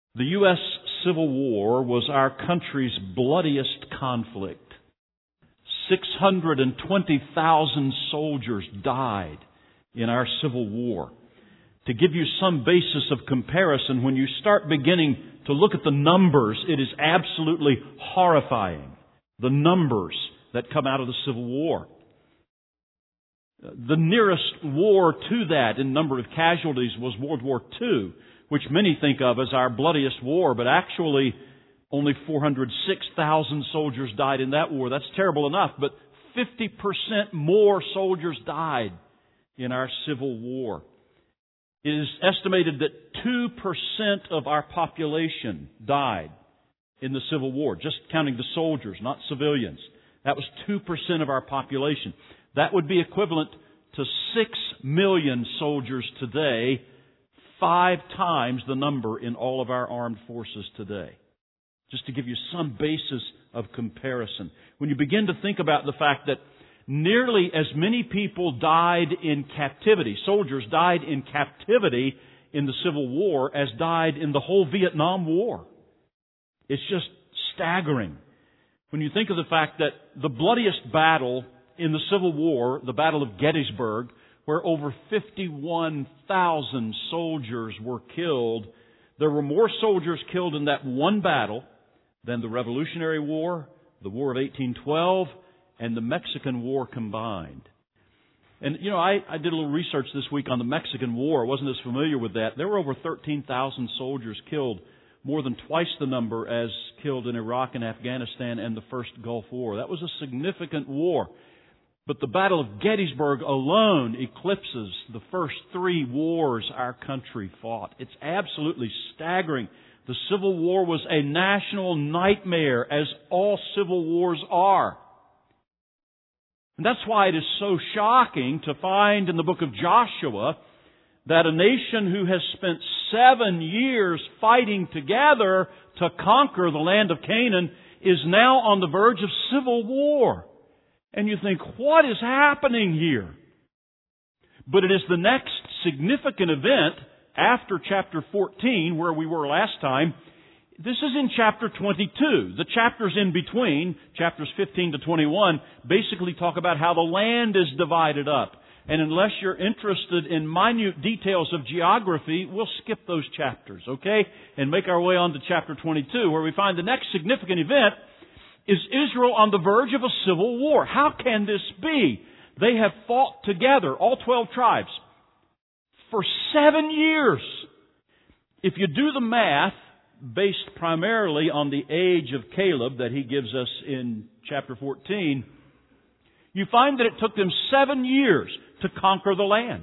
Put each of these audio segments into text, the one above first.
The U.S. Civil War was our country's bloodiest conflict. 620,000 soldiers died in our Civil War. To give you some basis of comparison, when you start beginning to look at the numbers, it is absolutely horrifying. The numbers that come out of the Civil War. The nearest war to that in number of casualties was World War II, which many think of as our bloodiest war, but actually only 406,000 soldiers died in that war. That's terrible enough, but 50% more soldiers died in our Civil War. It is estimated that 2% of our population died in the Civil War, just counting the soldiers, not civilians. That was 2% of our population. That would be equivalent to 6 million soldiers today, 5 times the number in all of our armed forces today. Just to give you some basis of comparison. When you begin to think about the fact that nearly as many people died in captivity, soldiers died in captivity in the Civil War as died in the whole Vietnam War. It's just staggering. When you think of the fact that the bloodiest battle in the Civil War, the Battle of Gettysburg, where over 51,000 soldiers were killed, there were more soldiers killed in that one battle than the Revolutionary War, the War of 1812, and the Mexican War combined. And, I did a little research this week on the Mexican War. I wasn't as familiar with that. There were over 13,000 soldiers killed, more than twice the number as killed in Iraq and Afghanistan and the First Gulf War. That was a significant war. But the Battle of Gettysburg alone eclipses the first 3 wars our country fought. It's absolutely staggering. The Civil War was a national nightmare, as all civil wars are. And that's why it is so shocking to find in the book of Joshua that a nation who has spent 7 years fighting together to conquer the land of Canaan is now on the verge of civil war. And you think, what is happening here? But it is the next significant event after chapter 14, where we were last time. This is in chapter 22. The chapters in between, chapters 15 to 21, basically talk about how the land is divided up. And unless you're interested in minute details of geography, we'll skip those chapters, okay? And make our way on to chapter 22, where we find the next significant event is Israel on the verge of a civil war. How can this be? They have fought together, all 12 tribes, for 7 years. If you do the math, based primarily on the age of Caleb that he gives us in chapter 14, you find that it took them 7 years to conquer the land.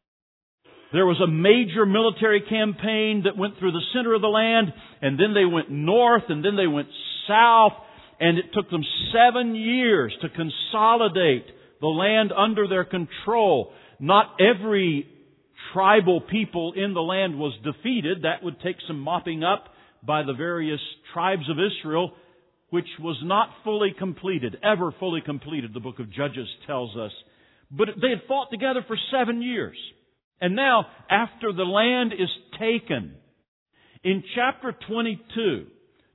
There was a major military campaign that went through the center of the land, and then they went north, and then they went south, and it took them 7 years to consolidate the land under their control. Not every tribal people in the land was defeated. That would take some mopping up by the various tribes of Israel, which was not fully completed, ever fully completed, the book of Judges tells us. But they had fought together for 7 years. And now, after the land is taken, in chapter 22,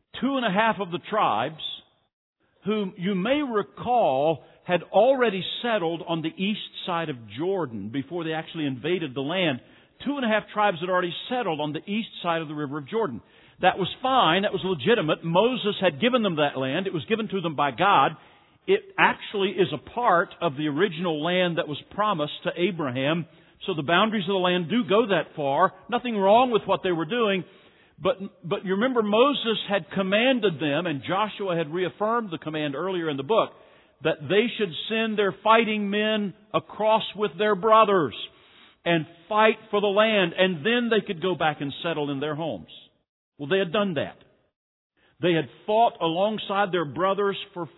2.5 of the tribes, whom you may recall had already settled on the east side of Jordan before they actually invaded the land. 2.5 tribes had already settled on the east side of the river of Jordan. That was fine. That was legitimate. Moses had given them that land. It was given to them by God. It actually is a part of the original land that was promised to Abraham. So the boundaries of the land do go that far. Nothing wrong with what they were doing. But you remember Moses had commanded them, and Joshua had reaffirmed the command earlier in the book, that they should send their fighting men across with their brothers and fight for the land, and then they could go back and settle in their homes. Well, they had done that. They had fought alongside their brothers for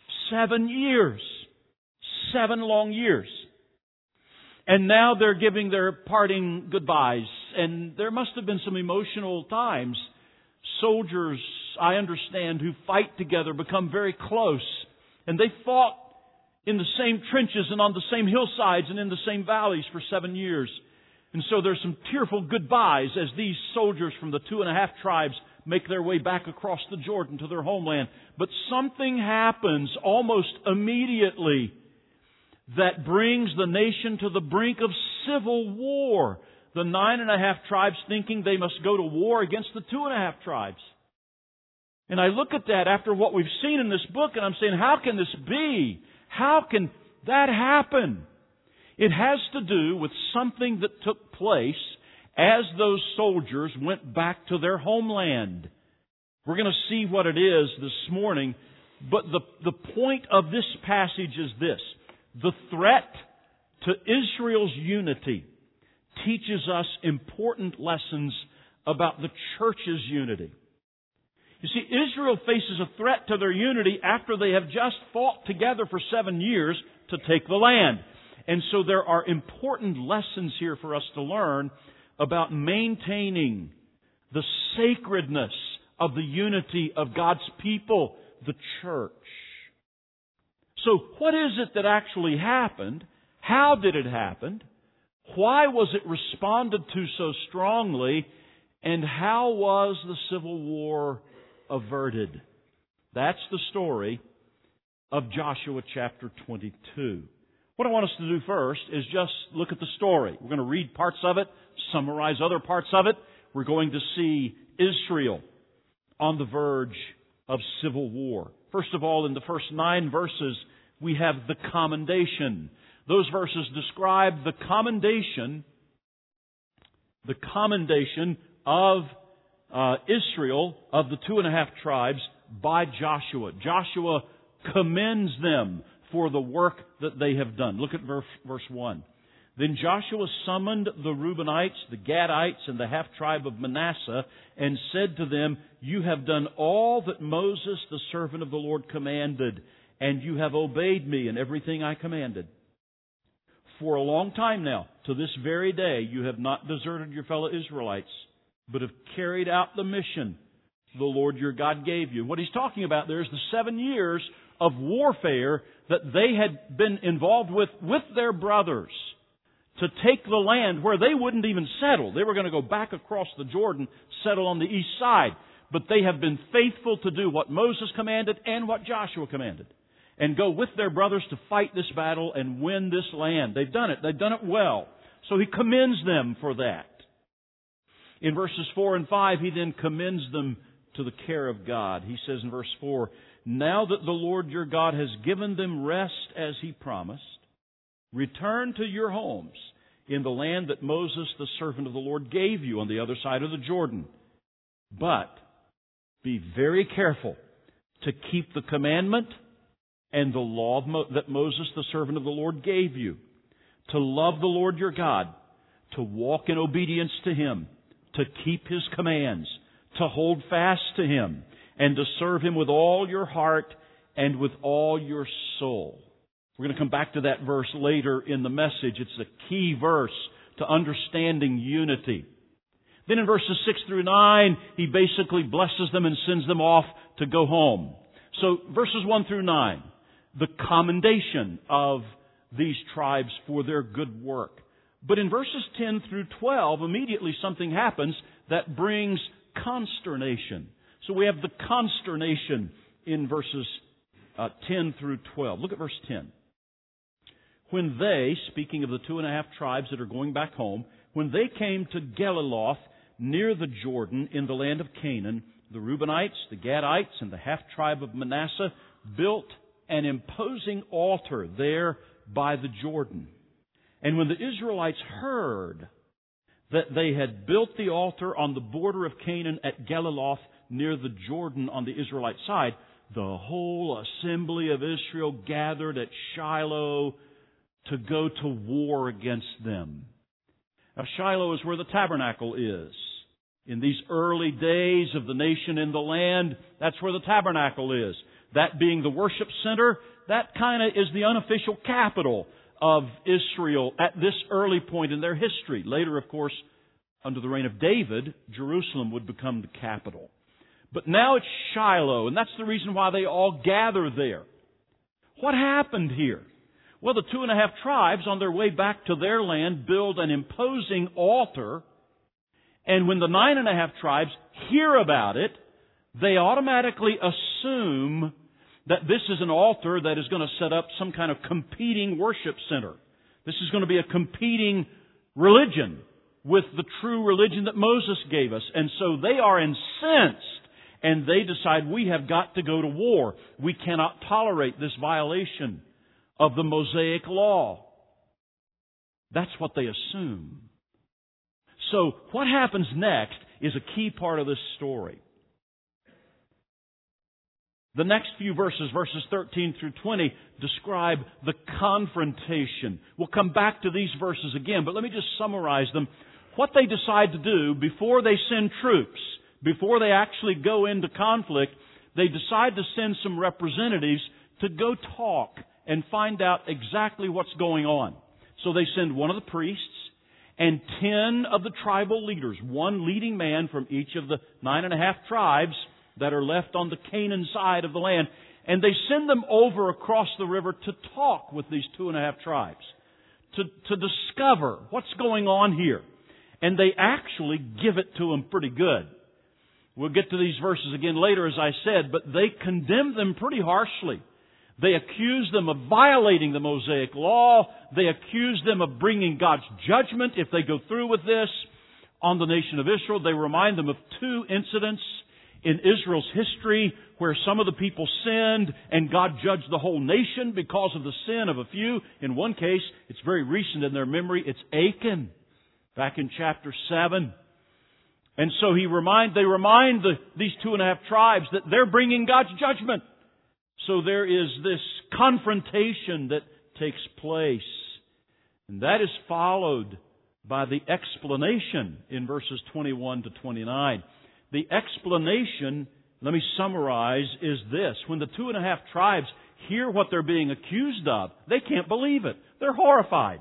7 years. 7 long years. And now they're giving their parting goodbyes. And there must have been some emotional times. Soldiers, I understand, who fight together become very close. And they fought in the same trenches and on the same hillsides and in the same valleys for 7 years. And so there's some tearful goodbyes as these soldiers from the 2.5 tribes make their way back across the Jordan to their homeland. But something happens almost immediately that brings the nation to the brink of civil war. The 9.5 tribes thinking they must go to war against the 2.5 tribes. And I look at that after what we've seen in this book, and I'm saying, how can this be? How can that happen? It has to do with something that took place as those soldiers went back to their homeland. We're going to see what it is this morning, but the point of this passage is this. The threat to Israel's unity teaches us important lessons about the church's unity. You see, Israel faces a threat to their unity after they have just fought together for 7 years to take the land. And so there are important lessons here for us to learn about maintaining the sacredness of the unity of God's people, the church. So what is it that actually happened? How did it happen? Why was it responded to so strongly? And how was the Civil War averted? That's the story of Joshua chapter 22. What I want us to do first is just look at the story. We're going to read parts of it, summarize other parts of it. We're going to see Israel on the verge of civil war. First of all, in the first 9 verses, we have the commendation. Those verses describe the commendation of Israel, of the 2.5 tribes, by Joshua. Joshua commends them for the work that they have done. Look at verse 1. Then Joshua summoned the Reubenites, the Gadites, and the half-tribe of Manasseh, and said to them, "You have done all that Moses, the servant of the Lord, commanded, and you have obeyed me in everything I commanded. For a long time now, to this very day, you have not deserted your fellow Israelites, but have carried out the mission the Lord your God gave you." What he's talking about there is the 7 years of warfare that they had been involved with their brothers to take the land where they wouldn't even settle. They were going to go back across the Jordan, settle on the east side. But they have been faithful to do what Moses commanded and what Joshua commanded, and go with their brothers to fight this battle and win this land. They've done it. They've done it well. So he commends them for that. In verses 4 and 5, he then commends them to the care of God. He says in verse 4, "Now that the Lord your God has given them rest as He promised, return to your homes in the land that Moses, the servant of the Lord, gave you on the other side of the Jordan. But be very careful to keep the commandment and the law that Moses, the servant of the Lord, gave you, to love the Lord your God, to walk in obedience to Him, to keep His commands, to hold fast to Him, and to serve Him with all your heart and with all your soul." We're going to come back to that verse later in the message. It's a key verse to understanding unity. Then in verses 6 through 9, he basically blesses them and sends them off to go home. So verses 1 through 9, the commendation of these tribes for their good work. But in verses 10 through 12, immediately something happens that brings consternation. So we have the consternation in verses 10 through 12. Look at verse 10. "When they," speaking of the 2.5 tribes that are going back home, "when they came to Geliloth near the Jordan in the land of Canaan, the Reubenites, the Gadites, and the half-tribe of Manasseh built an imposing altar there by the Jordan. And when the Israelites heard that they had built the altar on the border of Canaan at Geliloth near the Jordan on the Israelite side, the whole assembly of Israel gathered at Shiloh to go to war against them." Now, Shiloh is where the tabernacle is. In these early days of the nation in the land, that's where the tabernacle is. That being the worship center, that kind of is the unofficial capital of Israel at this early point in their history. Later, of course, under the reign of David, Jerusalem would become the capital. But now it's Shiloh, and that's the reason why they all gather there. What happened here? Well, the 2.5 tribes on their way back to their land build an imposing altar. And when the 9.5 tribes hear about it, they automatically assume that this is an altar that is going to set up some kind of competing worship center. This is going to be a competing religion with the true religion that Moses gave us. And so they are incensed, and they decide we have got to go to war. We cannot tolerate this violation of the Mosaic law. That's what they assume. So what happens next is a key part of this story. The next few verses, verses 13 through 20, describe the confrontation. We'll come back to these verses again, but let me just summarize them. What they decide to do before they send troops, before they actually go into conflict, they decide to send some representatives to go talk and find out exactly what's going on. So they send one of the priests and 10 of the tribal leaders, one leading man from each of the 9.5 tribes that are left on the Canaan side of the land. And they send them over across the river to talk with these 2.5 tribes, to discover what's going on here. And they actually give it to them pretty good. We'll get to these verses again later, as I said, but they condemn them pretty harshly. They accuse them of violating the Mosaic law. They accuse them of bringing God's judgment if they go through with this on the nation of Israel. They remind them of 2 incidents in Israel's history where some of the people sinned and God judged the whole nation because of the sin of a few. In one case, it's very recent in their memory, it's Achan, back in chapter 7. And so they remind these 2.5 tribes that they're bringing God's judgment. So there is this confrontation that takes place. And that is followed by the explanation in verses 21 to 29. The explanation, let me summarize, is this. When the 2.5 tribes hear what they're being accused of, they can't believe it. They're horrified.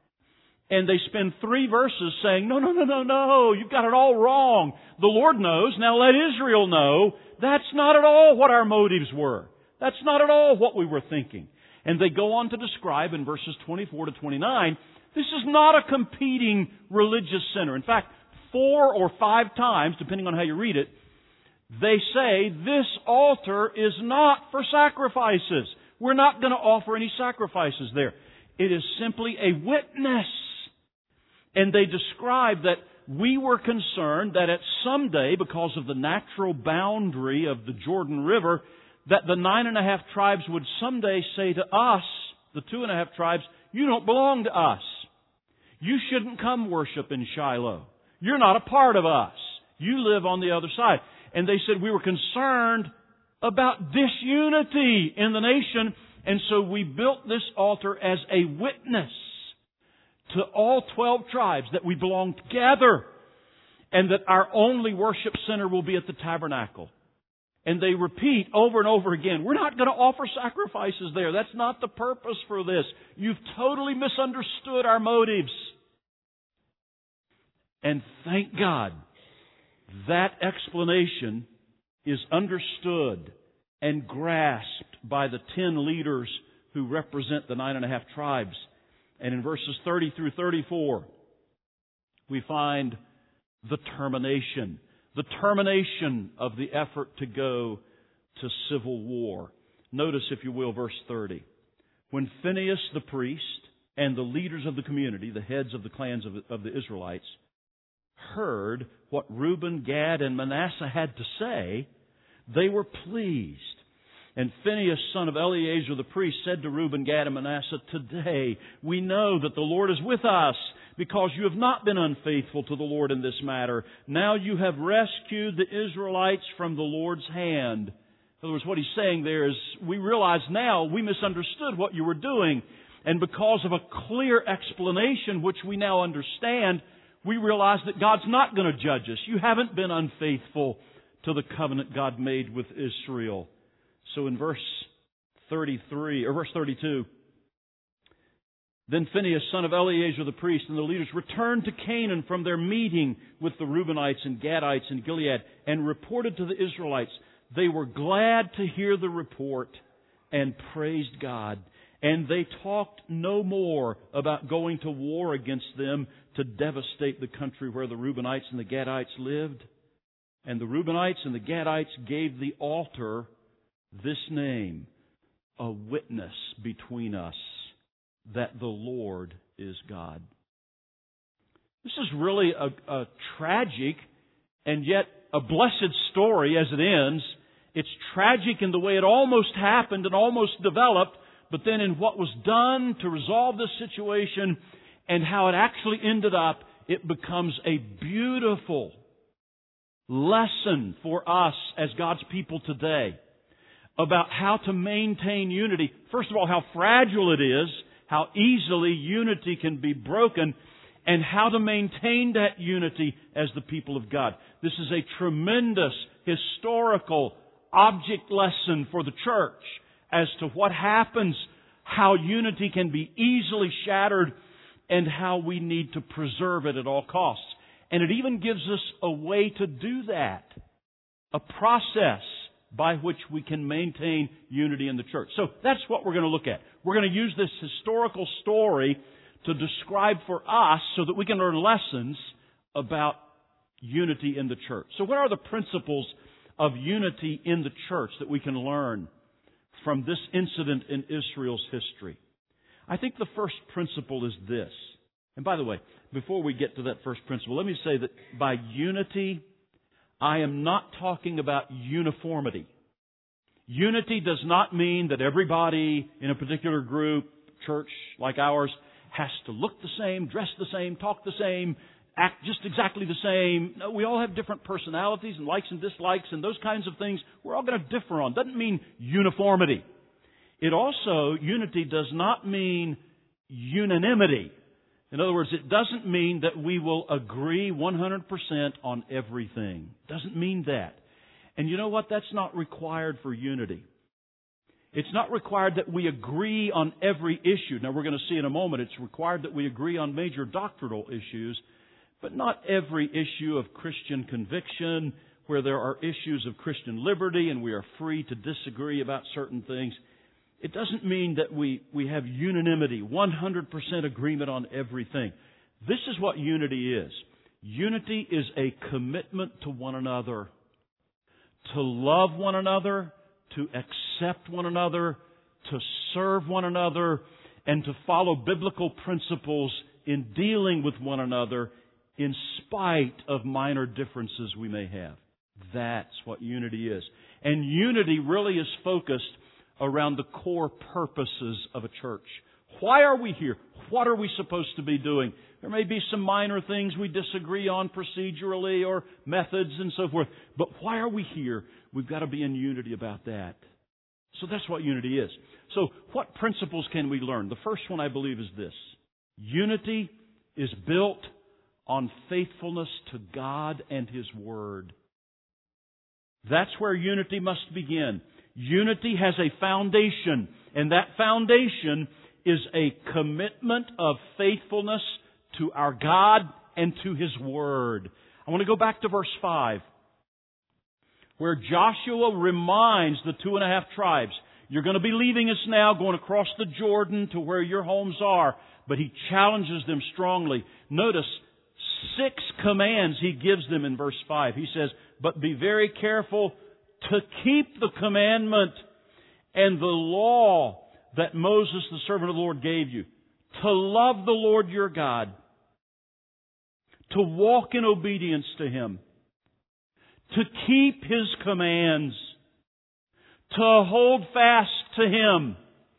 And they spend 3 verses saying, no, you've got it all wrong. The Lord knows, now let Israel know. That's not at all what our motives were. That's not at all what we were thinking. And they go on to describe in verses 24 to 29, this is not a competing religious center. In fact, 4 or 5 times, depending on how you read it, they say this altar is not for sacrifices. We're not going to offer any sacrifices there. It is simply a witness. And they describe that we were concerned that at some day, because of the natural boundary of the Jordan River, that the 9.5 tribes would someday say to us, the 2.5 tribes, you don't belong to us. You shouldn't come worship in Shiloh. You're not a part of us. You live on the other side. And they said we were concerned about disunity in the nation, and so we built this altar as a witness to all 12 tribes that we belong together, and that our only worship center will be at the tabernacle. And they repeat over and over again, we're not going to offer sacrifices there. That's not the purpose for this. You've totally misunderstood our motives. And thank God, that explanation is understood and grasped by the 10 leaders who represent the 9.5 tribes. And in verses 30 through 34, we find the termination of the effort to go to civil war. Notice, if you will, verse 30. When Phinehas the priest and the leaders of the community, the heads of the clans of the Israelites, heard what Reuben, Gad, and Manasseh had to say, they were pleased. And Phinehas, son of Eleazar the priest, said to Reuben, Gad, and Manasseh, today we know that the Lord is with us, because you have not been unfaithful to the Lord in this matter. Now you have rescued the Israelites from the Lord's hand. In other words, what he's saying there is, we realize now we misunderstood what you were doing. And because of a clear explanation, which we now understand, we realize that God's not going to judge us. You haven't been unfaithful to the covenant God made with Israel. So in verse 32, then Phinehas, son of Eleazar the priest, and the leaders returned to Canaan from their meeting with the Reubenites and Gadites in Gilead, and reported to the Israelites. They were glad to hear the report and praised God. And they talked no more about going to war against them to devastate the country where the Reubenites and the Gadites lived. And the Reubenites and the Gadites gave the altar this name, a witness between us that the Lord is God. This is really a tragic and yet a blessed story as it ends. It's tragic in the way it almost happened and almost developed, but then in what was done to resolve this situation and how it actually ended up, it becomes a beautiful lesson for us as God's people today about how to maintain unity. First of all, how fragile it is, how easily unity can be broken, and how to maintain that unity as the people of God. This is a tremendous historical object lesson for the church as to what happens, how unity can be easily shattered, and how we need to preserve it at all costs. And it even gives us a way to do that, a process by which we can maintain unity in the church. So that's what we're going to look at. We're going to use this historical story to describe for us so that we can learn lessons about unity in the church. So what are the principles of unity in the church that we can learn from this incident in Israel's history? I think the first principle is this. And by the way, before we get to that first principle, let me say that by unity, I am not talking about uniformity. Unity does not mean that everybody in a particular group, church like ours, has to look the same, dress the same, talk the same, act just exactly the same. No, we all have different personalities and likes and dislikes and those kinds of things we're all going to differ on. Doesn't mean uniformity. It also, unity does not mean unanimity. In other words, it doesn't mean that we will agree 100% on everything. It doesn't mean that. And you know what? That's not required for unity. It's not required that we agree on every issue. Now, we're going to see in a moment, it's required that we agree on major doctrinal issues, but not every issue of Christian conviction, where there are issues of Christian liberty and we are free to disagree about certain things. It doesn't mean that we have unanimity, 100% agreement on everything. This is what unity is. Unity is a commitment to one another, to love one another, to accept one another, to serve one another, and to follow biblical principles in dealing with one another in spite of minor differences we may have. That's what unity is. And unity really is focused around the core purposes of a church. Why are we here? What are we supposed to be doing? There may be some minor things we disagree on procedurally or methods and so forth. But why are we here? We've got to be in unity about that. So that's what unity is. So what principles can we learn? The first one, I believe, is this. Unity is built on faithfulness to God and His Word. That's where unity must begin. Unity has a foundation, and that foundation is a commitment of faithfulness to our God and to His Word. I want to go back to verse 5, where Joshua reminds the 2.5 tribes, you're going to be leaving us now, going across the Jordan to where your homes are. But he challenges them strongly. Notice 6 commands he gives them in verse 5. He says, but be very careful to keep the commandment and the law that Moses, the servant of the Lord, gave you. To love the Lord your God. To walk in obedience to Him. To keep His commands. To hold fast to Him.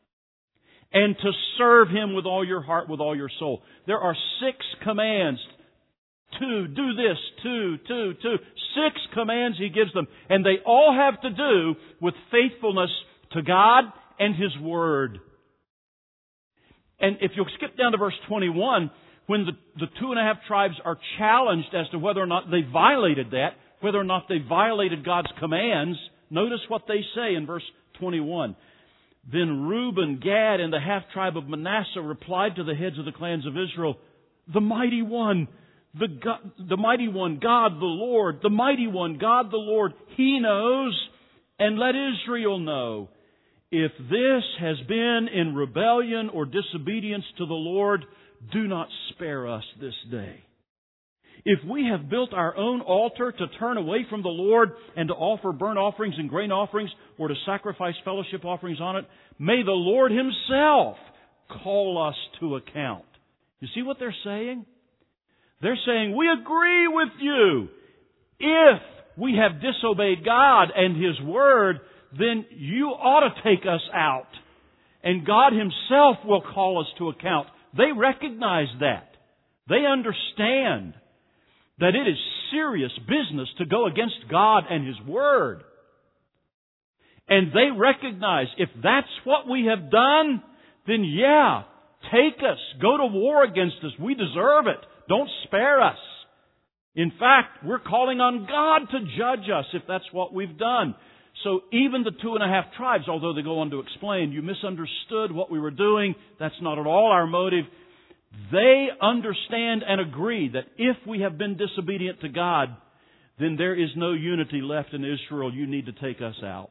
And to serve Him with all your heart, with all your soul. There are 6 commands. 2, do this, 2. 6 commands He gives them. And they all have to do with faithfulness to God and His Word. And if you'll skip down to verse 21, when the 2.5 tribes are challenged as to whether or not they violated that, whether or not they violated God's commands, notice what they say in verse 21. Then Reuben, Gad, and the half-tribe of Manasseh replied to the heads of the clans of Israel, the mighty one, the mighty one, God the Lord, the mighty one, God the Lord, He knows, and let Israel know. if this has been in rebellion or disobedience to the Lord, do not spare us this day. If we have built our own altar to turn away from the Lord and to offer burnt offerings and grain offerings or to sacrifice fellowship offerings on it, may the Lord Himself call us to account. You see what they're saying? They're saying, we agree with you. If we have disobeyed God and His Word, then you ought to take us out. And God Himself will call us to account. They recognize that. They understand that it is serious business to go against God and His Word. And they recognize if that's what we have done, then yeah, take us. Go to war against us. We deserve it. Don't spare us. In fact, we're calling on God to judge us if that's what we've done. So even the 2.5 tribes, although they go on to explain, you misunderstood what we were doing. That's not at all our motive. They understand and agree that if we have been disobedient to God, then there is no unity left in Israel. You need to take us out.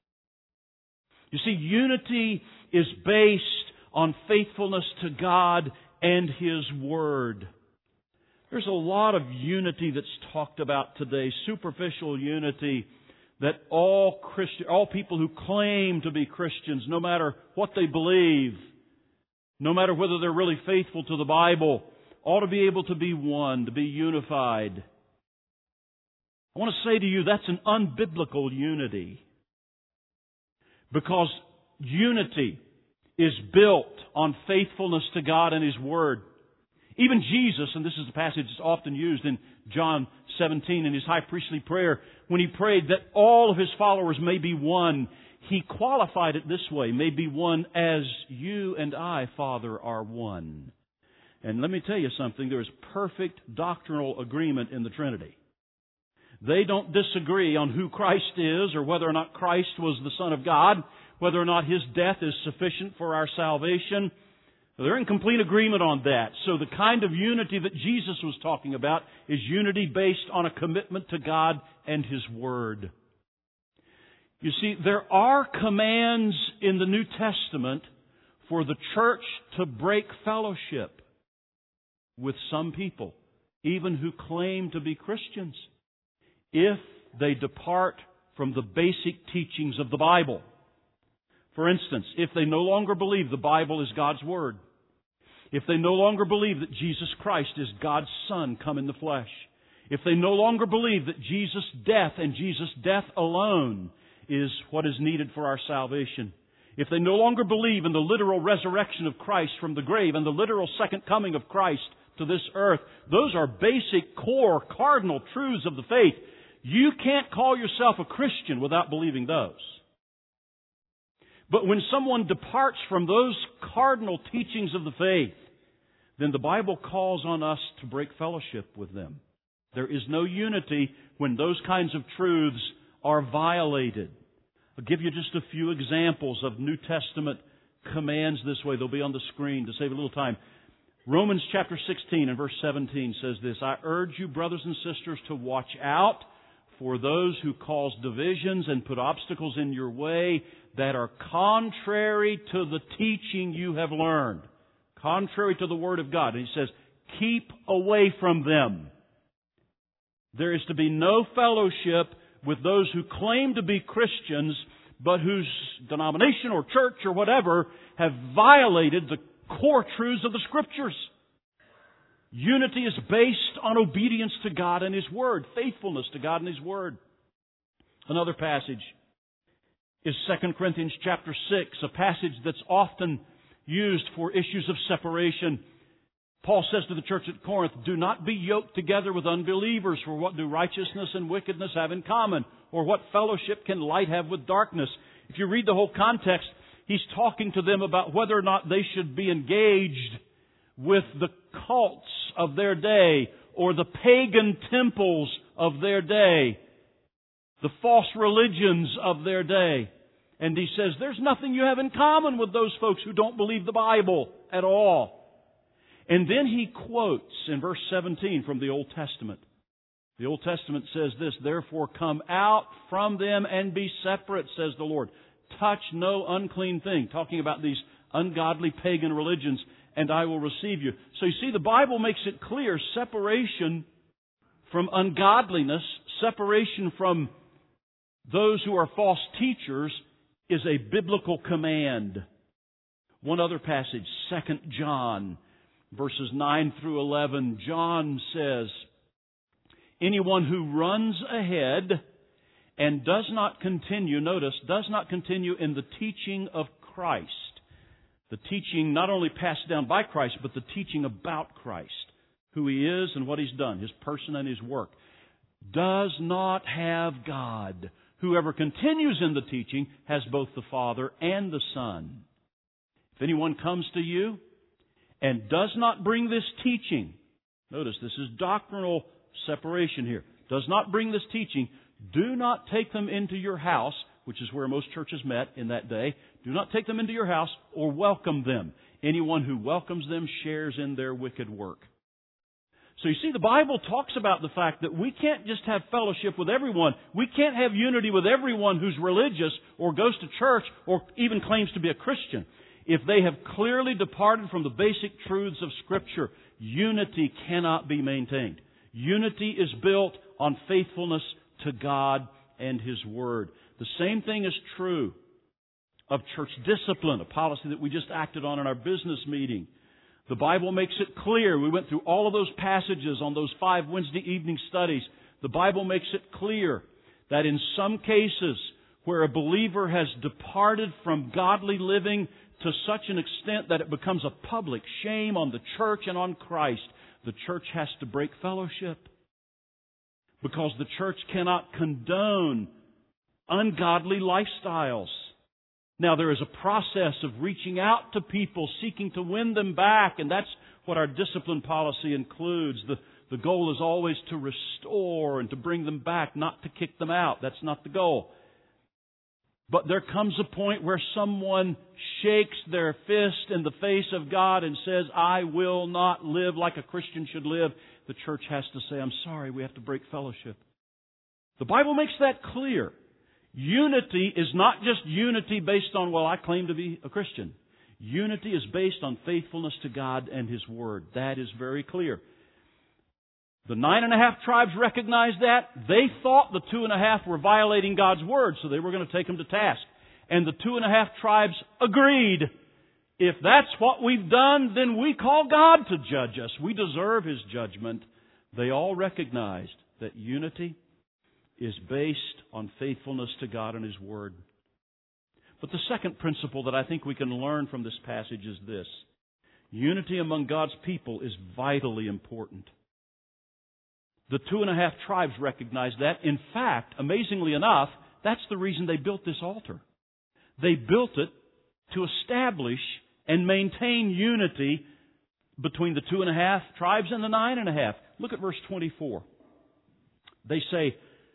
You see, unity is based on faithfulness to God and His Word. There's a lot of unity that's talked about today, superficial unity, that all people who claim to be Christians, no matter what they believe, no matter whether they're really faithful to the Bible, ought to be able to be one, to be unified. I want to say to you, that's an unbiblical unity. Because unity is built on faithfulness to God and His Word. Even Jesus, and this is a passage that's often used in John 17 in His high priestly prayer, when He prayed that all of His followers may be one, He qualified it this way, may be one as you and I, Father, are one. And let me tell you something, there is perfect doctrinal agreement in the Trinity. They don't disagree on who Christ is or whether or not Christ was the Son of God, whether or not His death is sufficient for our salvation. They're in complete agreement on that. So the kind of unity that Jesus was talking about is unity based on a commitment to God and His Word. You see, there are commands in the New Testament for the church to break fellowship with some people, even who claim to be Christians, if they depart from the basic teachings of the Bible. For instance, if they no longer believe the Bible is God's Word, if they no longer believe that Jesus Christ is God's Son come in the flesh, if they no longer believe that Jesus' death and Jesus' death alone is what is needed for our salvation, if they no longer believe in the literal resurrection of Christ from the grave and the literal second coming of Christ to this earth, those are basic, core, cardinal truths of the faith. You can't call yourself a Christian without believing those. But when someone departs from those cardinal teachings of the faith, then the Bible calls on us to break fellowship with them. There is no unity when those kinds of truths are violated. I'll give you just a few examples of New Testament commands this way. They'll be on the screen to save a little time. Romans chapter 16 and verse 17 says this, I urge you, brothers and sisters, to watch out for those who cause divisions and put obstacles in your way that are contrary to the teaching you have learned, contrary to the Word of God. And he says, keep away from them. There is to be no fellowship with those who claim to be Christians, but whose denomination or church or whatever have violated the core truths of the Scriptures. Unity is based on obedience to God and His Word, faithfulness to God and His Word. Another passage is 2 Corinthians chapter 6, a passage that's often used for issues of separation. Paul says to the church at Corinth, do not be yoked together with unbelievers, for what do righteousness and wickedness have in common? Or what fellowship can light have with darkness? If you read the whole context, he's talking to them about whether or not they should be engaged with the cults of their day or the pagan temples of their day, the false religions of their day. And he says, there's nothing you have in common with those folks who don't believe the Bible at all. And then he quotes in verse 17 from the Old Testament. The Old Testament says this, therefore come out from them and be separate, says the Lord. touch no unclean thing, talking about these ungodly pagan religions, and I will receive you. So you see, the Bible makes it clear, separation from ungodliness, separation from those who are false teachers is a biblical command. One other passage, 2 John, verses 9 through 11. John says, anyone who runs ahead and does not continue, notice, does not continue in the teaching of Christ. The teaching not only passed down by Christ, but the teaching about Christ, who He is and what He's done, His person and His work, does not have God. Whoever continues in the teaching has both the Father and the Son. If anyone comes to you and does not bring this teaching, notice this is doctrinal separation here, does not bring this teaching, do not take them into your house, which is where most churches met in that day. Do not take them into your house or welcome them. Anyone who welcomes them shares in their wicked work. So you see, the Bible talks about the fact that we can't just have fellowship with everyone. We can't have unity with everyone who's religious or goes to church or even claims to be a Christian. If they have clearly departed from the basic truths of Scripture, unity cannot be maintained. Unity is built on faithfulness to God and His Word. The same thing is true of church discipline, a policy that we just acted on in our business meeting. The Bible makes it clear. We went through all of those passages on those 5 Wednesday evening studies. The Bible makes it clear that in some cases where a believer has departed from godly living to such an extent that it becomes a public shame on the church and on Christ, the church has to break fellowship. Because the church cannot condone ungodly lifestyles. Now, there is a process of reaching out to people, seeking to win them back, and that's what our discipline policy includes. The goal is always to restore and to bring them back, not to kick them out. That's not the goal. But there comes a point where someone shakes their fist in the face of God and says, I will not live like a Christian should live. The church has to say, I'm sorry, we have to break fellowship. The Bible makes that clear. Unity is not just unity based on, well, I claim to be a Christian. Unity is based on faithfulness to God and His Word. That is very clear. The 9.5 tribes recognized that. They thought the 2.5 were violating God's Word, so they were going to take them to task. And the 2.5 tribes agreed. If that's what we've done, then we call God to judge us. We deserve His judgment. They all recognized that unity is based on faithfulness to God and His Word. But the second principle that I think we can learn from this passage is this. Unity among God's people is vitally important. The 2.5 tribes recognized that. In fact, amazingly enough, that's the reason they built this altar. They built it to establish and maintain unity between the 2.5 tribes and the 9.5. Look at verse 24. They say,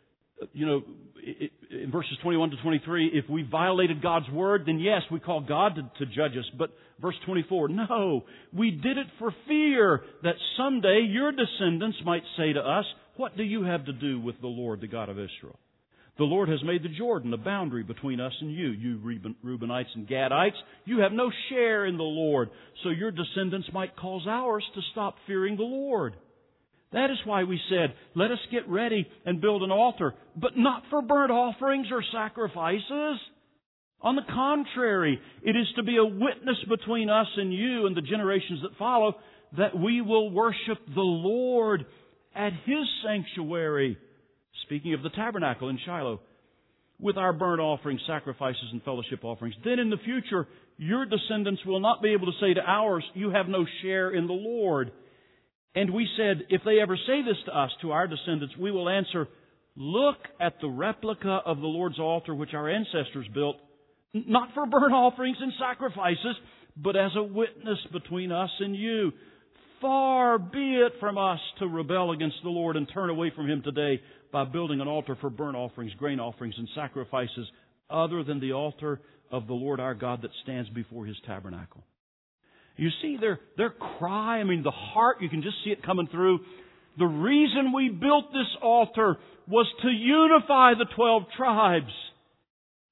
in verses 21 to 23, if we violated God's Word, then yes, we call God to judge us. But verse 24, no, we did it for fear that someday your descendants might say to us, what do you have to do with the Lord, the God of Israel? The Lord has made the Jordan a boundary between us and you, you Reubenites and Gadites. You have no share in the Lord, so your descendants might cause ours to stop fearing the Lord. That is why we said, let us get ready and build an altar, but not for burnt offerings or sacrifices. On the contrary, it is to be a witness between us and you and the generations that follow that we will worship the Lord at His sanctuary. Speaking of the tabernacle in Shiloh, with our burnt offerings, sacrifices, and fellowship offerings. Then in the future, your descendants will not be able to say to ours, you have no share in the Lord. And we said, if they ever say this to us, to our descendants, we will answer, look at the replica of the Lord's altar which our ancestors built, not for burnt offerings and sacrifices, but as a witness between us and you. Far be it from us to rebel against the Lord and turn away from Him today by building an altar for burnt offerings, grain offerings, and sacrifices other than the altar of the Lord our God that stands before His tabernacle. You see their cry, the heart, you can just see it coming through. The reason we built this altar was to unify the 12 tribes.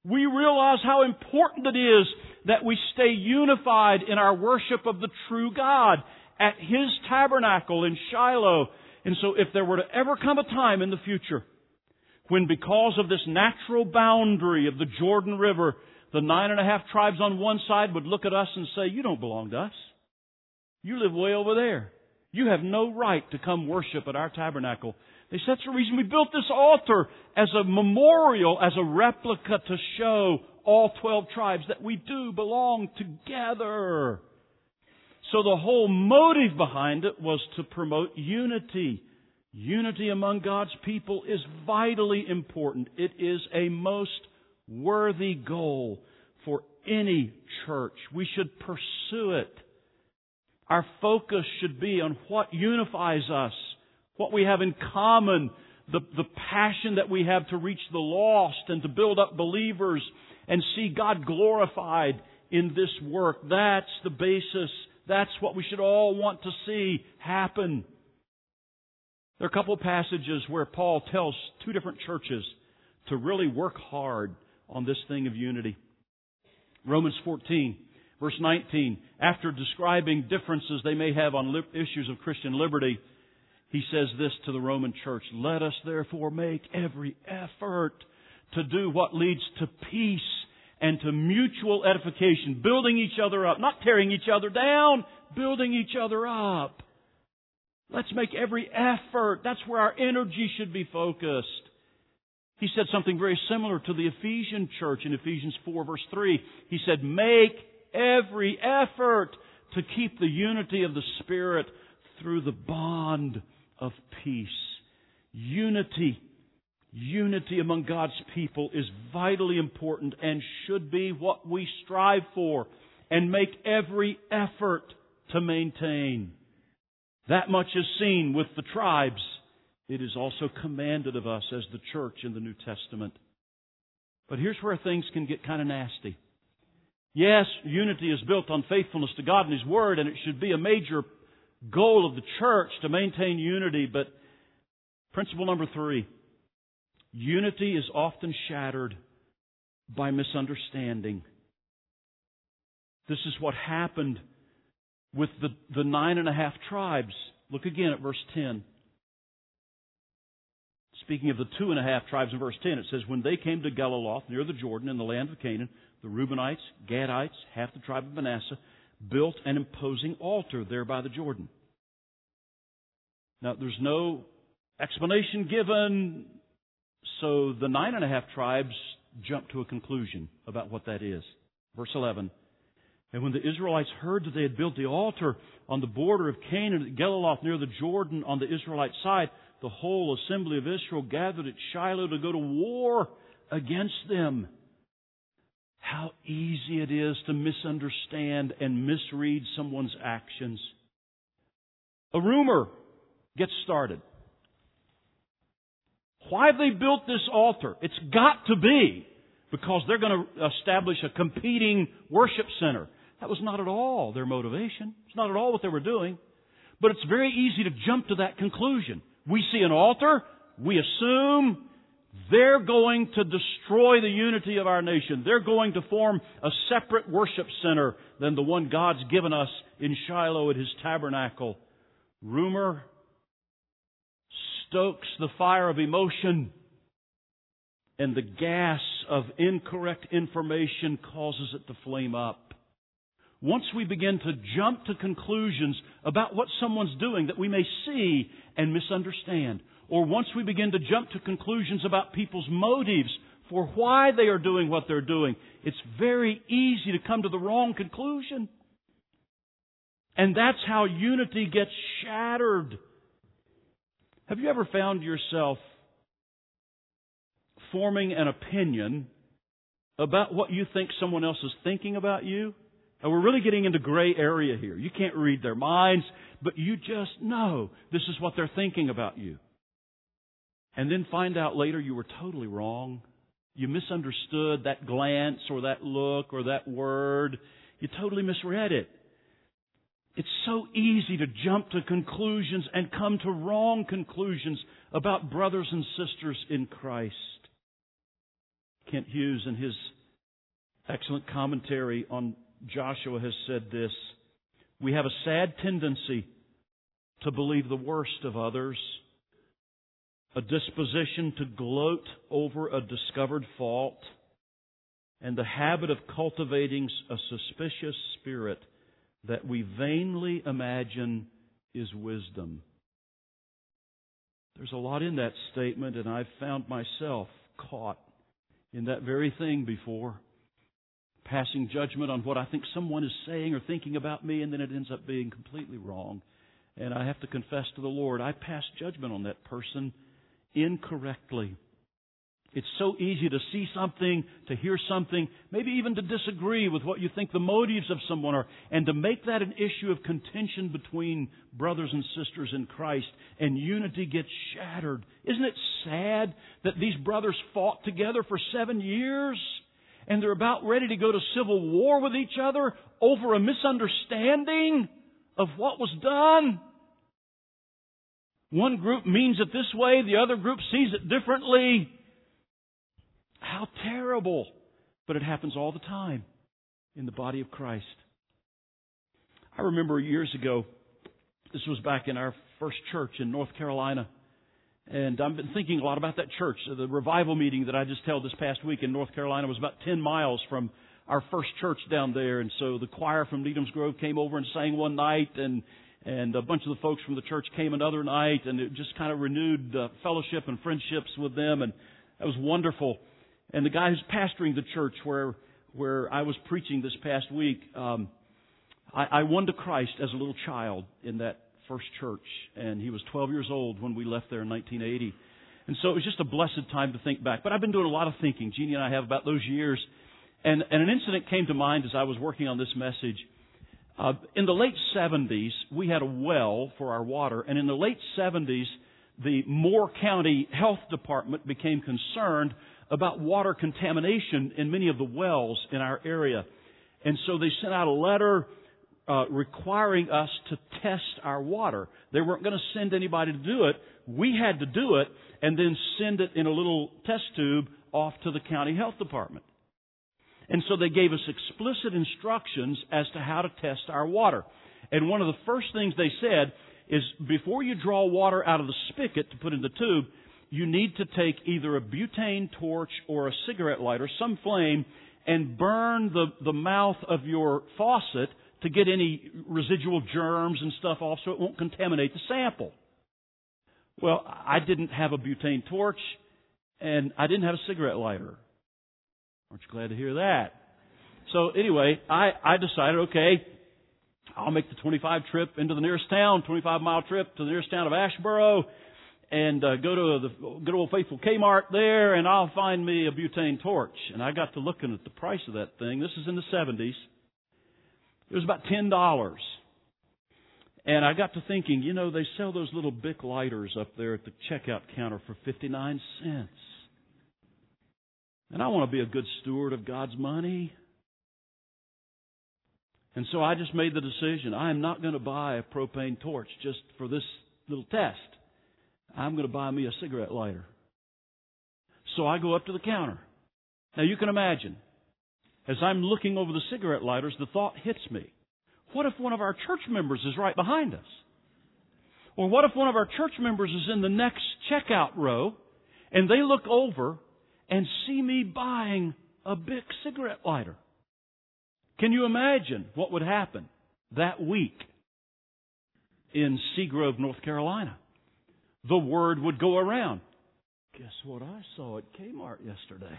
We realize how important it is that we stay unified in our worship of the true God at His tabernacle in Shiloh. And so if there were to ever come a time in the future when, because of this natural boundary of the Jordan River, the 9.5 tribes on one side would look at us and say, "You don't belong to us. You live way over there. You have no right to come worship at our tabernacle." They said, "That's the reason we built this altar, as a memorial, as a replica to show all 12 tribes that we do belong together." So the whole motive behind it was to promote unity. Unity among God's people is vitally important. It is a most worthy goal for any church. We should pursue it. Our focus should be on what unifies us, what we have in common, the passion that we have to reach the lost and to build up believers and see God glorified in this work. That's the basis. That's what we should all want to see happen. There are a couple of passages where Paul tells two different churches to really work hard on this thing of unity. Romans 14, verse 19, after describing differences they may have on issues of Christian liberty, he says this to the Roman church: "Let us therefore make every effort to do what leads to peace and to mutual edification," building each other up, not tearing each other down, building each other up. Let's make every effort. That's where our energy should be focused. He said something very similar to the Ephesian church in Ephesians 4, verse 3. He said, "Make every effort to keep the unity of the Spirit through the bond of peace." Unity among God's people is vitally important and should be what we strive for and make every effort to maintain. That much is seen with the tribes. It is also commanded of us as the church in the New Testament. But here's where things can get kind of nasty. Yes, unity is built on faithfulness to God and His Word, and it should be a major goal of the church to maintain unity. But principle number 3, unity is often shattered by misunderstanding. This is what happened with the 9.5 tribes. Look again at verse 10. Speaking of the 2.5 tribes in verse 10, it says, "When they came to Geliloth, near the Jordan, in the land of Canaan, the Reubenites, Gadites, half the tribe of Manasseh, built an imposing altar there by the Jordan." Now, there's no explanation given, so the 9.5 tribes jump to a conclusion about what that is. Verse 11, "And when the Israelites heard that they had built the altar on the border of Canaan at Geliloth near the Jordan on the Israelite side, the whole assembly of Israel gathered at Shiloh to go to war against them." How easy it is to misunderstand and misread someone's actions. A rumor gets started. Why they built this altar? It's got to be because they're going to establish a competing worship center. That was not at all their motivation. It's not at all what they were doing. But it's very easy to jump to that conclusion. We see an altar, we assume they're going to destroy the unity of our nation. They're going to form a separate worship center than the one God's given us in Shiloh at His tabernacle. Rumor stokes the fire of emotion, and the gas of incorrect information causes it to flame up. Once we begin to jump to conclusions about what someone's doing that we may see and misunderstand, or once we begin to jump to conclusions about people's motives for why they are doing what they're doing, it's very easy to come to the wrong conclusion. And that's how unity gets shattered. Have you ever found yourself forming an opinion about what you think someone else is thinking about you? And we're really getting into gray area here. You can't read their minds, but you just know this is what they're thinking about you. And then find out later you were totally wrong. You misunderstood that glance or that look or that word. You totally misread it. It's so easy to jump to conclusions and come to wrong conclusions about brothers and sisters in Christ. Kent Hughes, in his excellent commentary on Joshua, has said this: we have a sad tendency to believe the worst of others, a disposition to gloat over a discovered fault, and the habit of cultivating a suspicious spirit that we vainly imagine is wisdom. There's a lot in that statement, and I've found myself caught in that very thing before, passing judgment on what I think someone is saying or thinking about me, and then it ends up being completely wrong. And I have to confess to the Lord, I passed judgment on that person incorrectly. It's so easy to see something, to hear something, maybe even to disagree with what you think the motives of someone are, and to make that an issue of contention between brothers and sisters in Christ, and unity gets shattered. Isn't it sad that these brothers fought together for 7 years, and they're about ready to go to civil war with each other over a misunderstanding of what was done? One group means it this way, the other group sees it differently. How terrible. But it happens all the time in the body of Christ. I remember years ago, this was back in our first church in North Carolina, and I've been thinking a lot about that church. The revival meeting that I just held this past week in North Carolina was about 10 miles from our first church down there, and so the choir from Needham's Grove came over and sang one night, and a bunch of the folks from the church came another night, and it just kind of renewed fellowship and friendships with them, and that was wonderful. And the guy who's pastoring the church where I was preaching this past week, I won to Christ as a little child in that first church, and he was 12 years old when we left there in 1980. And so it was just a blessed time to think back. But I've been doing a lot of thinking, Jeannie and I have, about those years. And an incident came to mind as I was working on this message. In the late 70s, we had a well for our water, and in the late 70s, the Moore County Health Department became concerned about water contamination in many of the wells in our area. And so they sent out a letter requiring us to test our water. They weren't going to send anybody to do it. We had to do it and then send it in a little test tube off to the county health department. And so they gave us explicit instructions as to how to test our water. And one of the first things they said is, before you draw water out of the spigot to put in the tube, you need to take either a butane torch or a cigarette lighter, some flame, and burn the mouth of your faucet to get any residual germs and stuff off so it won't contaminate the sample. Well, I didn't have a butane torch, and I didn't have a cigarette lighter. Aren't you glad to hear that? So anyway, I decided, okay, I'll make the 25-mile trip to the nearest town of Asheboro, and go to the good old faithful Kmart there, and I'll find me a butane torch. And I got to looking at the price of that thing. This is in the 70s. It was about $10. And I got to thinking, they sell those little Bic lighters up there at the checkout counter for 59 cents. And I want to be a good steward of God's money. And so I just made the decision, I am not going to buy a propane torch just for this little test. I'm going to buy me a cigarette lighter. So I go up to the counter. Now you can imagine, as I'm looking over the cigarette lighters, the thought hits me. What if one of our church members is right behind us? Or what if one of our church members is in the next checkout row, and they look over and see me buying a Bic cigarette lighter? Can you imagine what would happen that week in Seagrove, North Carolina? The word would go around. Guess what I saw at Kmart yesterday?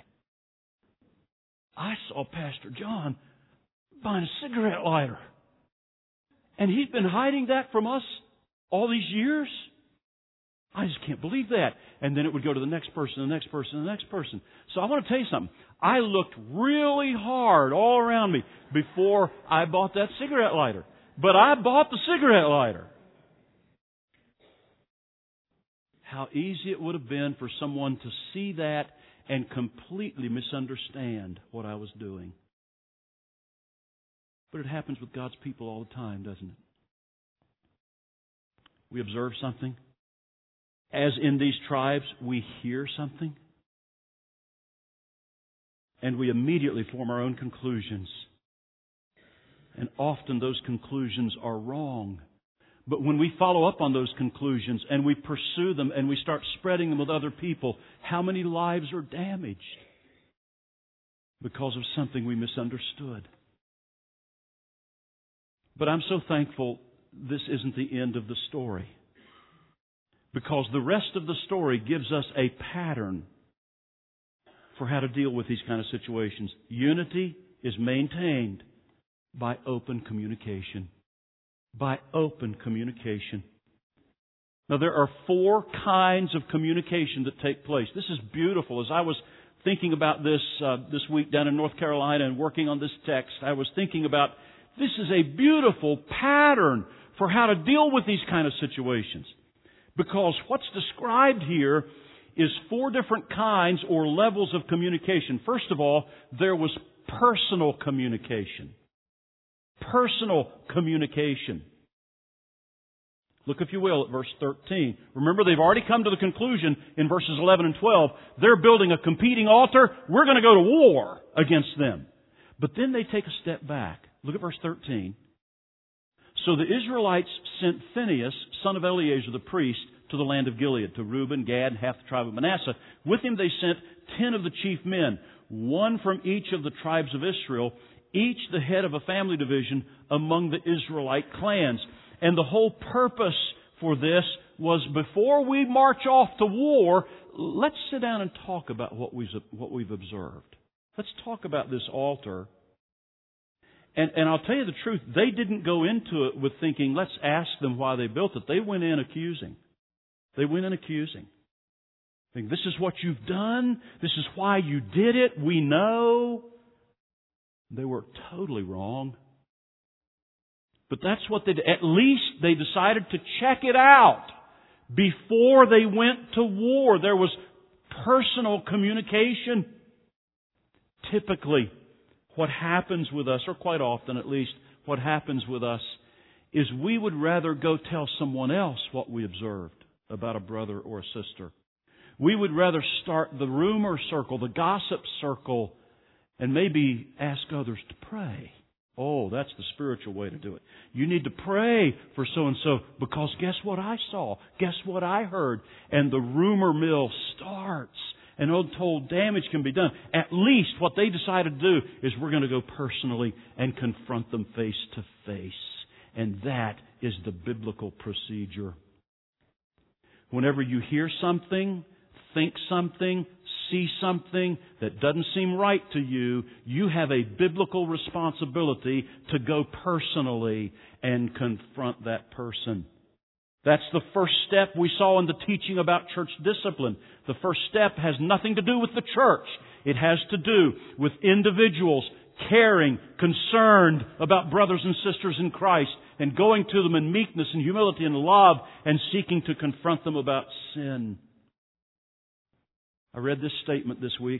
I saw Pastor John buying a cigarette lighter. And he's been hiding that from us all these years? I just can't believe that. And then it would go to the next person, the next person, the next person. So I want to tell you something. I looked really hard all around me before I bought that cigarette lighter. But I bought the cigarette lighter. How easy it would have been for someone to see that and completely misunderstand what I was doing. But it happens with God's people all the time, doesn't it? We observe something. As in these tribes, we hear something. and we immediately form our own conclusions. And often those conclusions are wrong. But when we follow up on those conclusions and we pursue them and we start spreading them with other people, how many lives are damaged because of something we misunderstood? But I'm so thankful this isn't the end of the story, because the rest of the story gives us a pattern for how to deal with these kind of situations. Unity is maintained by open communication. By open communication. Now, there are 4 kinds of communication that take place. This is beautiful. As I was thinking about this week down in North Carolina and working on this text, I was thinking about this is a beautiful pattern for how to deal with these kind of situations. Because what's described here is 4 different kinds or levels of communication. First of all, there was personal communication. Personal communication. Look, if you will, at verse 13. Remember, they've already come to the conclusion in verses 11 and 12. They're building a competing altar. We're going to go to war against them. But then they take a step back. Look at verse 13. So the Israelites sent Phinehas, son of Eleazar the priest, to the land of Gilead, to Reuben, Gad, and half the tribe of Manasseh. With him they sent 10 of the chief men, one from each of the tribes of Israel, each the head of a family division among the Israelite clans. And the whole purpose for this was, before we march off to war, let's sit down and talk about what we've observed. Let's talk about this altar. And I'll tell you the truth, they didn't go into it with thinking, let's ask them why they built it. They went in accusing. They went in accusing. Thinking, this is what you've done. This is why you did it. We know. They were totally wrong. But that's what they did. At least they decided to check it out before they went to war. There was personal communication. Typically, what happens with us, or quite often at least, what happens with us, is we would rather go tell someone else what we observed about a brother or a sister. We would rather start the rumor circle, the gossip circle, and maybe ask others to pray. Oh, that's the spiritual way to do it. You need to pray for so-and-so because guess what I saw? Guess what I heard? And the rumor mill starts. And untold damage can be done. At least what they decided to do is we're going to go personally and confront them face to face. And that is the biblical procedure. Whenever you hear something, think something, see something that doesn't seem right to you, you have a biblical responsibility to go personally and confront that person. That's the first step we saw in the teaching about church discipline. The first step has nothing to do with the church. It has to do with individuals caring, concerned about brothers and sisters in Christ, and going to them in meekness and humility and love, and seeking to confront them about sin. I read this statement this week.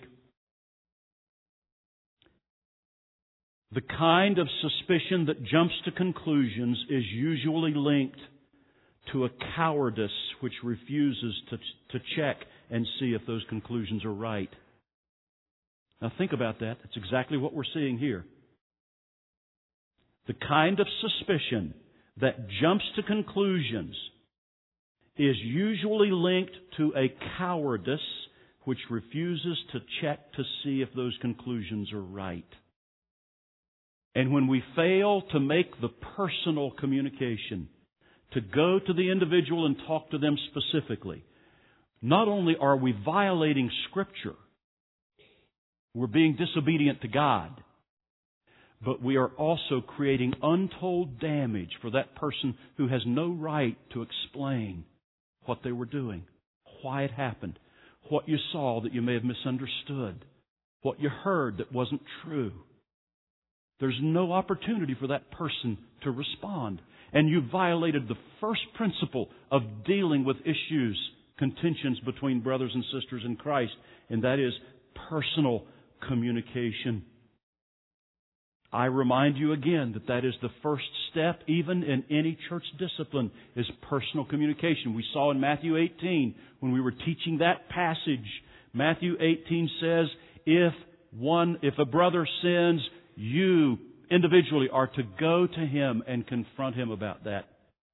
The kind of suspicion that jumps to conclusions is usually linked to a cowardice which refuses to check and see if those conclusions are right. Now think about that. That's exactly what we're seeing here. The kind of suspicion that jumps to conclusions is usually linked to a cowardice which refuses to check to see if those conclusions are right. And when we fail to make the personal communication, to go to the individual and talk to them specifically, not only are we violating Scripture, we're being disobedient to God, but we are also creating untold damage for that person who has no right to explain what they were doing, why it happened, what you saw that you may have misunderstood, what you heard that wasn't true. There's no opportunity for that person to respond. And you violated the first principle of dealing with issues, contentions between brothers and sisters in Christ, and that is personal communication. I remind you again that is the first step, even in any church discipline, is personal communication. We saw in Matthew 18, when we were teaching that passage, Matthew 18 says, if If a brother sins, you individually are to go to him and confront him about that.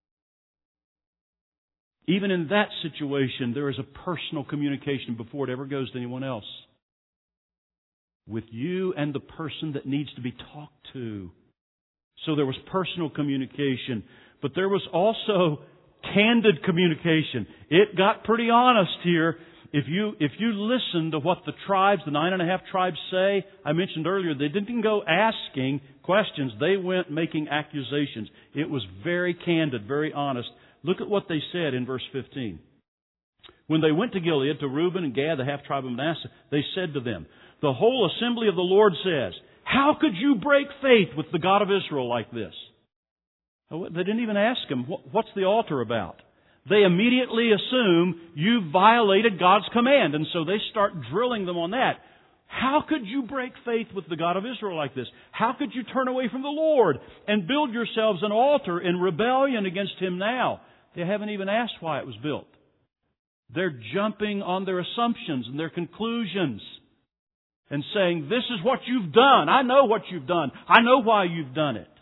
Even in that situation, there is a personal communication before it ever goes to anyone else. With you and the person that needs to be talked to. So there was personal communication. But there was also candid communication. It got pretty honest here. If you listen to what the tribes, the 9.5 tribes say, I mentioned earlier, they didn't go asking questions. They went making accusations. It was very candid, very honest. Look at what they said in verse 15. When they went to Gilead, to Reuben and Gad, the half-tribe of Manasseh, they said to them, the whole assembly of the Lord says, how could you break faith with the God of Israel like this? They didn't even ask him, what's the altar about? They immediately assume you violated God's command, and so they start drilling them on that. How could you break faith with the God of Israel like this? How could you turn away from the Lord and build yourselves an altar in rebellion against Him now? They haven't even asked why it was built. They're jumping on their assumptions and their conclusions and saying, this is what you've done. I know what you've done. I know why you've done it.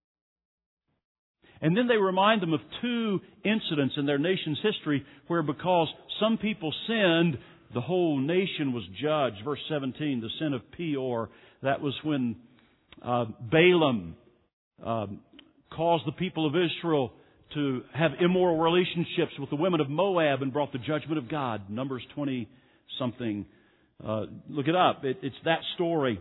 And then they remind them of two incidents in their nation's history where because some people sinned, the whole nation was judged. Verse 17, the sin of Peor, that was when Balaam caused the people of Israel to have immoral relationships with the women of Moab and brought the judgment of God. Numbers 20-something. Look it up. It's that story.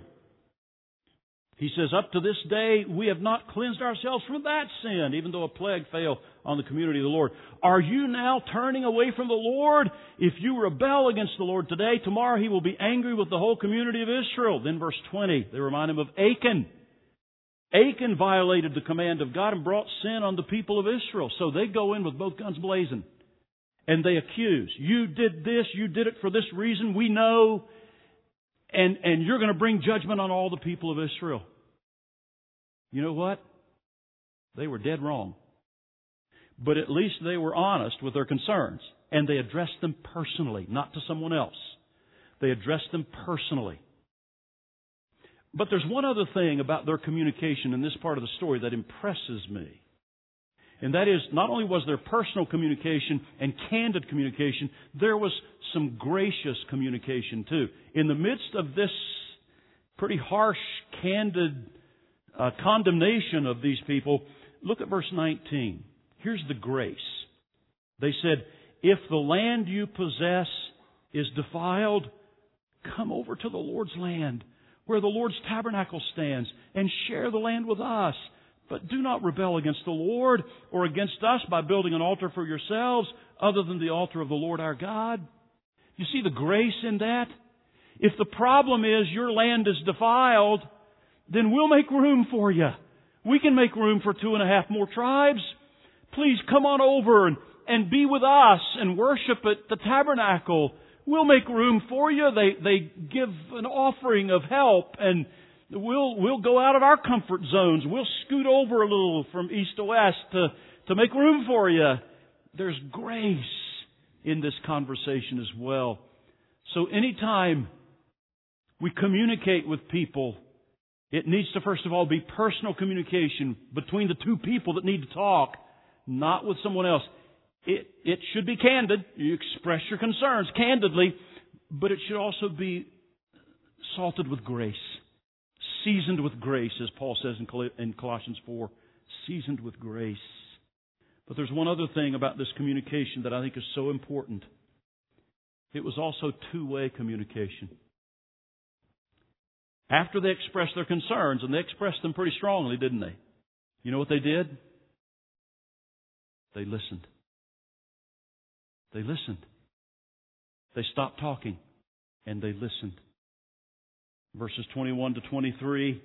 He says, up to this day, we have not cleansed ourselves from that sin, even though a plague fell on the community of the Lord. Are you now turning away from the Lord? If you rebel against the Lord today, tomorrow He will be angry with the whole community of Israel. Then verse 20, they remind him of Achan. Achan violated the command of God and brought sin on the people of Israel. So they go in with both guns blazing. And they accuse. You did this, you did it for this reason, we know. And you're going to bring judgment on all the people of Israel. You know what? They were dead wrong. But at least they were honest with their concerns. And they addressed them personally, not to someone else. They addressed them personally. But there's one other thing about their communication in this part of the story that impresses me. And that is, not only was there personal communication and candid communication, there was some gracious communication too. In the midst of this pretty harsh, candid condemnation of these people, look at verse 19. Here's the grace. They said, if the land you possess is defiled, come over to the Lord's land, where the Lord's tabernacle stands, and share the land with us. But do not rebel against the Lord or against us by building an altar for yourselves other than the altar of the Lord our God. You see the grace in that? If the problem is your land is defiled, then we'll make room for you. We can make room for 2.5 more tribes. Please come on over and be with us and worship at the tabernacle. We'll make room for you. They give an offering of help, and we'll go out of our comfort zones. We'll scoot over a little from east to west to make room for you. There's grace in this conversation as well. So anytime we communicate with people, it needs to first of all be personal communication between the two people that need to talk, not with someone else. It should be candid. You express your concerns candidly, but it should also be salted with grace. Seasoned with grace, as Paul says in Colossians 4. Seasoned with grace. But there's one other thing about this communication that I think is so important. It was also two-way communication. After they expressed their concerns, and they expressed them pretty strongly, didn't they? You know what they did? They listened. They listened. They stopped talking, and they listened. Verses 21 to 23,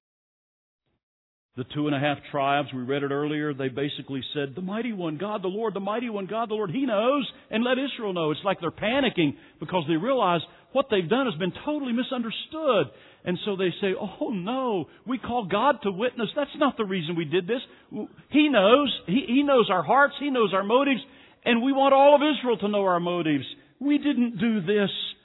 the 2.5 tribes, we read it earlier, they basically said, the mighty one, God the Lord, the mighty one, God the Lord, He knows, and let Israel know. It's like they're panicking because they realize what they've done has been totally misunderstood. And so they say, oh no, we call God to witness. That's not the reason we did this. He knows. He knows our hearts. He knows our motives. And we want all of Israel to know our motives. We didn't do this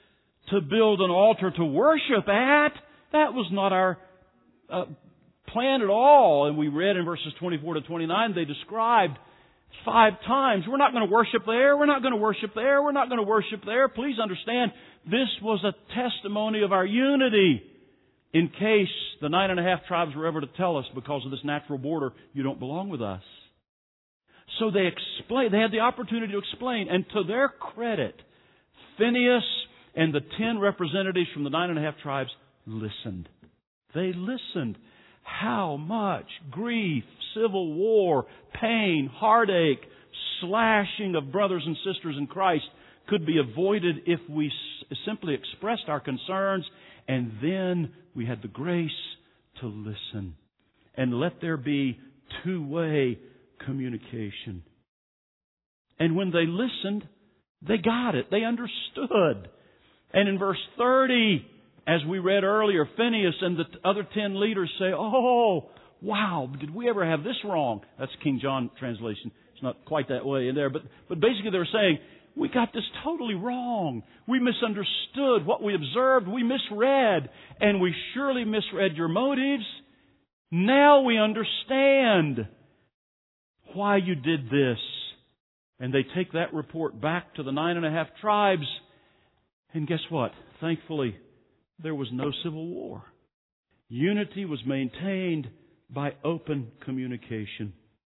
to build an altar to worship at. That was not our plan at all. And we read in verses 24 to 29, they described 5 times, we're not going to worship there, we're not going to worship there, we're not going to worship there. Please understand, this was a testimony of our unity. In case the 9.5 tribes were ever to tell us, because of this natural border, you don't belong with us. So they explained, they had the opportunity to explain, and to their credit, Phinehas and the 10 representatives from the 9.5 tribes listened. They listened. How much grief, civil war, pain, heartache, slashing of brothers and sisters in Christ could be avoided if we simply expressed our concerns, and then we had the grace to listen. And let there be two-way communication. And when they listened, they got it. They understood. And in verse 30, as we read earlier, Phinehas and the other 10 leaders say, "Oh, wow, did we ever have this wrong?" That's King James translation. It's not quite that way in there. But basically they're saying, we got this totally wrong. We misunderstood what we observed. We misread. And we surely misread your motives. Now we understand why you did this. And they take that report back to the 9.5 tribes. And guess what? Thankfully, there was no civil war. Unity was maintained by open communication.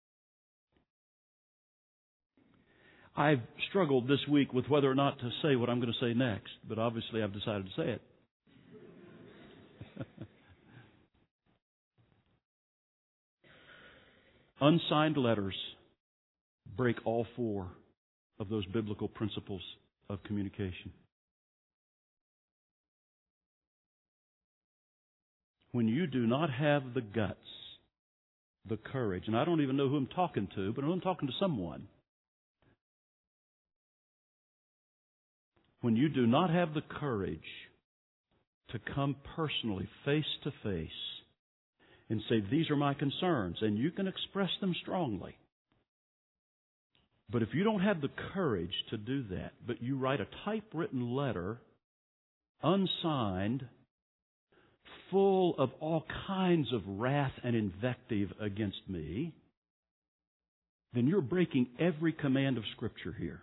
I've struggled this week with whether or not to say what I'm going to say next, but obviously I've decided to say it. Unsigned letters break all 4 of those biblical principles of communication. When you do not have the guts, the courage, and I don't even know who I'm talking to, but I know I'm talking to someone. When you do not have the courage to come personally, face to face, and say, these are my concerns, and you can express them strongly. But if you don't have the courage to do that, but you write a typewritten letter, unsigned, full of all kinds of wrath and invective against me, then you're breaking every command of Scripture here.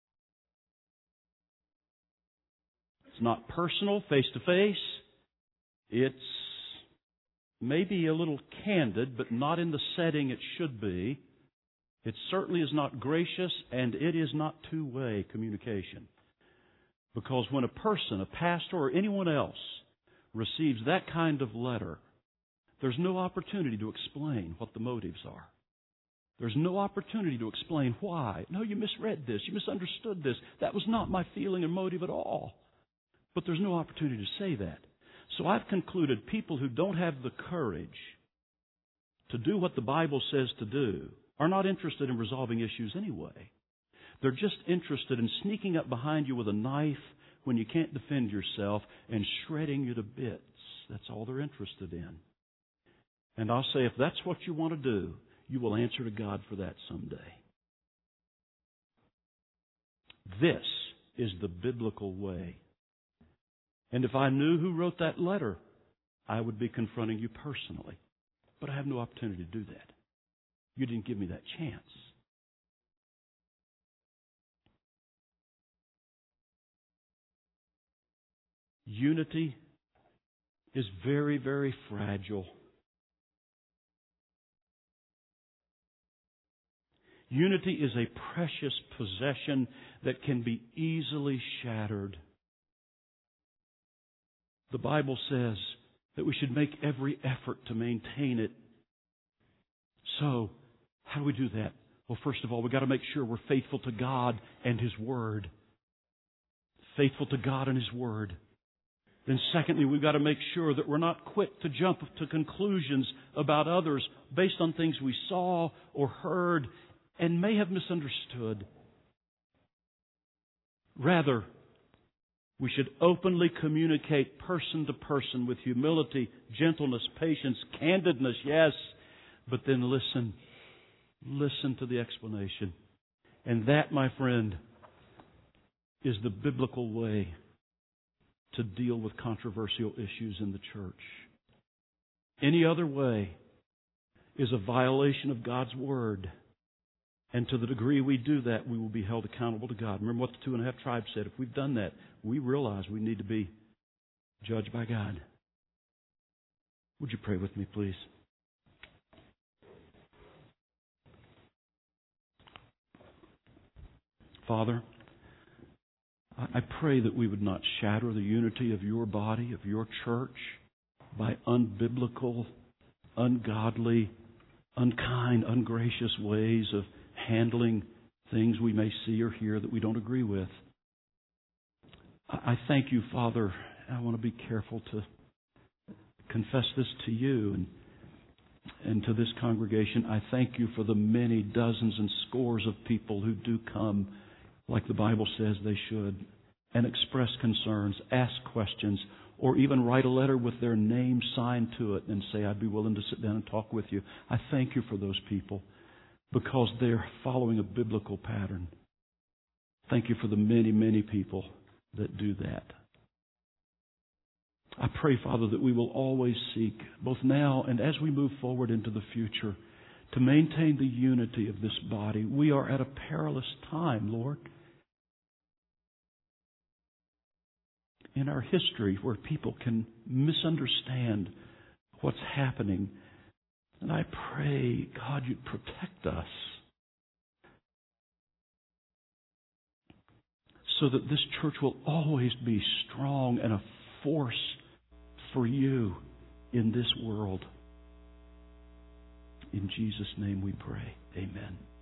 It's not personal, face to face. It's maybe a little candid, but not in the setting it should be. It certainly is not gracious, and it is not two-way communication. Because when a person, a pastor, or anyone else receives that kind of letter, there's no opportunity to explain what the motives are. There's no opportunity to explain why. No, you misread this. You misunderstood this. That was not my feeling or motive at all. But there's no opportunity to say that. So I've concluded people who don't have the courage to do what the Bible says to do are not interested in resolving issues anyway. They're just interested in sneaking up behind you with a knife when you can't defend yourself and shredding you to bits. That's all they're interested in. And I'll say, if that's what you want to do, you will answer to God for that someday. This is the biblical way. And if I knew who wrote that letter, I would be confronting you personally. But I have no opportunity to do that. You didn't give me that chance. Unity is very, very fragile. Unity is a precious possession that can be easily shattered. The Bible says that we should make every effort to maintain it. So, how do we do that? Well, first of all, we've got to make sure we're faithful to God and His Word. Faithful to God and His Word. Then secondly, we've got to make sure that we're not quick to jump to conclusions about others based on things we saw or heard and may have misunderstood. Rather, we should openly communicate person to person with humility, gentleness, patience, candidness, yes, but then listen. Listen to the explanation. And that, my friend, is the biblical way to deal with controversial issues in the church. Any other way is a violation of God's Word. And to the degree we do that, we will be held accountable to God. Remember what the 2.5 tribes said. If we've done that, we realize we need to be judged by God. Would you pray with me, please? Father, I pray that we would not shatter the unity of your body, of your church, by unbiblical, ungodly, unkind, ungracious ways of handling things we may see or hear that we don't agree with. I thank you, Father. I want to be careful to confess this to you and to this congregation. I thank you for the many dozens and scores of people who do come, like the Bible says they should, and express concerns, ask questions, or even write a letter with their name signed to it and say, I'd be willing to sit down and talk with you. I thank you for those people because they're following a biblical pattern. Thank you for the many, many people that do that. I pray, Father, that we will always seek, both now and as we move forward into the future, to maintain the unity of this body. We are at a perilous time, Lord, in our history where people can misunderstand what's happening. And I pray, God, you'd protect us so that this church will always be strong and a force for you in this world. In Jesus' name we pray. Amen.